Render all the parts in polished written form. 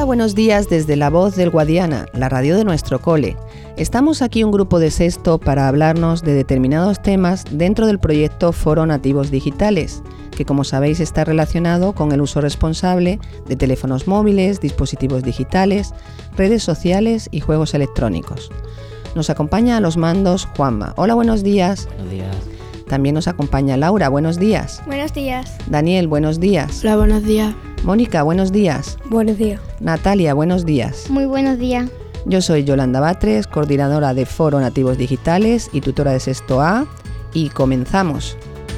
Hola, buenos días desde La Voz del Guadiana, la radio de nuestro cole. Estamos aquí un grupo de sexto para hablarnos de determinados temas dentro del proyecto Foro Nativos Digitales, que como sabéis está relacionado con el uso responsable de teléfonos móviles, dispositivos digitales, redes sociales y juegos electrónicos. Nos acompaña a los mandos Juanma. Hola, buenos días. Buenos días. También nos acompaña Laura. Buenos días. Buenos días. Daniel, buenos días. Hola, buenos días. Mónica, buenos días. Buenos días. Natalia, buenos días. Muy buenos días. Yo soy Yolanda Batres, coordinadora de Foro Nativos Digitales y tutora de sexto A, y comenzamos.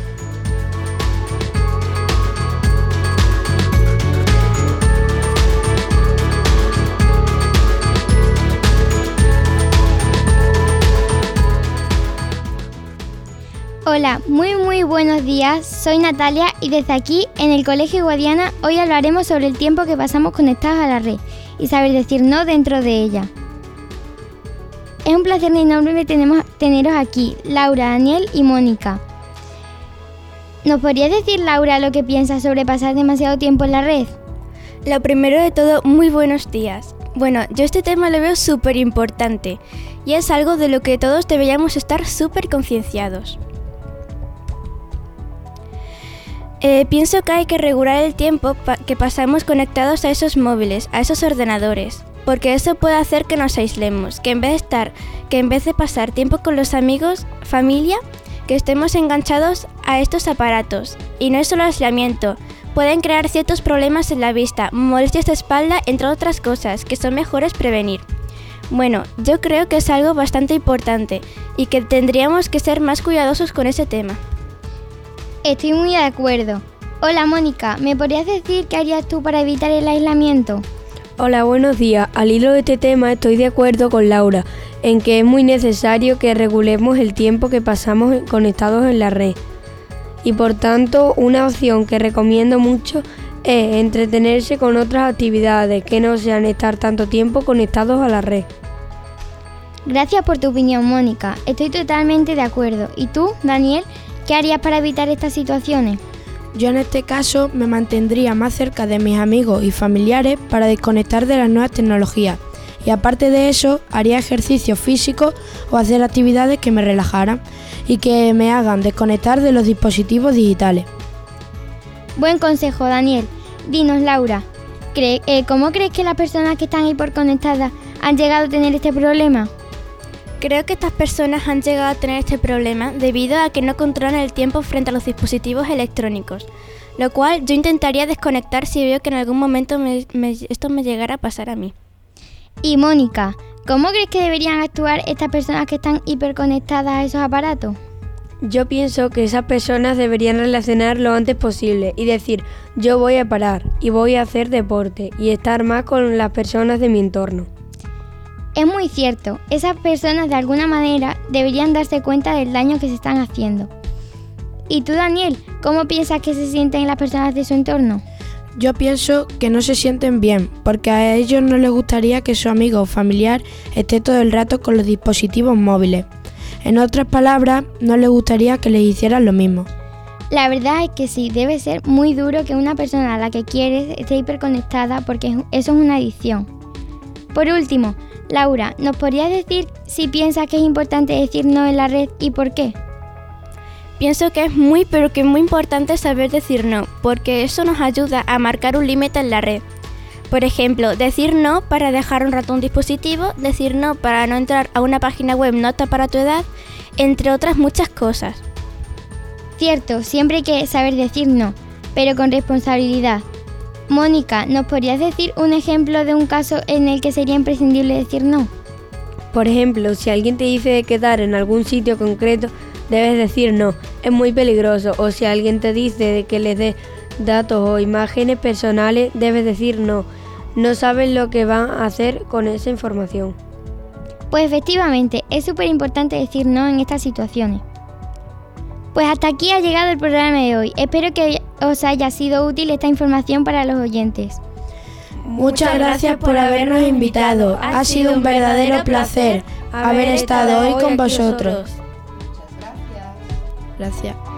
Hola, muy buenos días. Soy Natalia y desde aquí, en el Colegio Guadiana, hoy hablaremos sobre el tiempo que pasamos conectados a la red y saber decir no dentro de ella. Es un placer enorme teneros aquí, Laura, Daniel y Mónica. ¿Nos podrías decir, Laura, lo que piensas sobre pasar demasiado tiempo en la red? Lo primero de todo, muy buenos días. Bueno, yo este tema lo veo súper importante y es algo de lo que todos deberíamos estar súper concienciados. Pienso que hay que regular el tiempo que pasamos conectados a esos móviles, a esos ordenadores, porque eso puede hacer que nos aislemos, que en vez de pasar tiempo con los amigos, familia, que estemos enganchados a estos aparatos. Y no es solo aislamiento, pueden crear ciertos problemas en la vista, molestias de espalda, entre otras cosas, que son mejores prevenir. Bueno, yo creo que es algo bastante importante y que tendríamos que ser más cuidadosos con ese tema. Estoy muy de acuerdo. Hola, Mónica, ¿me podrías decir qué harías tú para evitar el aislamiento? Hola, buenos días. Al hilo de este tema estoy de acuerdo con Laura en que es muy necesario que regulemos el tiempo que pasamos conectados en la red. Y por tanto, una opción que recomiendo mucho es entretenerse con otras actividades que no sean estar tanto tiempo conectados a la red. Gracias por tu opinión, Mónica. Estoy totalmente de acuerdo. ¿Y tú, Daniel, qué harías para evitar estas situaciones? Yo en este caso me mantendría más cerca de mis amigos y familiares para desconectar de las nuevas tecnologías. Y aparte de eso, haría ejercicio físico o hacer actividades que me relajaran y que me hagan desconectar de los dispositivos digitales. Buen consejo, Daniel. Dinos, Laura, ¿cómo crees que las personas que están hiperconectadas han llegado a tener este problema? Creo que estas personas han llegado a tener este problema debido a que no controlan el tiempo frente a los dispositivos electrónicos, lo cual yo intentaría desconectar si veo que en algún momento esto me llegara a pasar a mí. Y Mónica, ¿cómo crees que deberían actuar estas personas que están hiperconectadas a esos aparatos? Yo pienso que esas personas deberían relacionar lo antes posible y decir, yo voy a parar y voy a hacer deporte y estar más con las personas de mi entorno. Es muy cierto, esas personas de alguna manera deberían darse cuenta del daño que se están haciendo. ¿Y tú, Daniel, cómo piensas que se sienten las personas de su entorno? Yo pienso que no se sienten bien, porque a ellos no les gustaría que su amigo o familiar esté todo el rato con los dispositivos móviles. En otras palabras, no les gustaría que les hicieran lo mismo. La verdad es que sí, debe ser muy duro que una persona a la que quieres esté hiperconectada, porque eso es una adicción. Por último, Laura, ¿nos podrías decir si piensas que es importante decir no en la red y por qué? Pienso que es muy importante saber decir no, porque eso nos ayuda a marcar un límite en la red. Por ejemplo, decir no para dejar un rato un dispositivo, decir no para no entrar a una página web no apta para tu edad, entre otras muchas cosas. Cierto, siempre hay que saber decir no, pero con responsabilidad. Mónica, ¿nos podrías decir un ejemplo de un caso en el que sería imprescindible decir no? Por ejemplo, si alguien te dice de quedar en algún sitio concreto, debes decir no, es muy peligroso. O si alguien te dice de que les des datos o imágenes personales, debes decir no. No sabes lo que van a hacer con esa información. Pues efectivamente, es súper importante decir no en estas situaciones. Pues hasta aquí ha llegado el programa de hoy. Espero que os haya sido útil esta información para los oyentes. Muchas gracias por habernos invitado. Ha sido un verdadero placer haber estado hoy con vosotros. Muchas gracias. Gracias.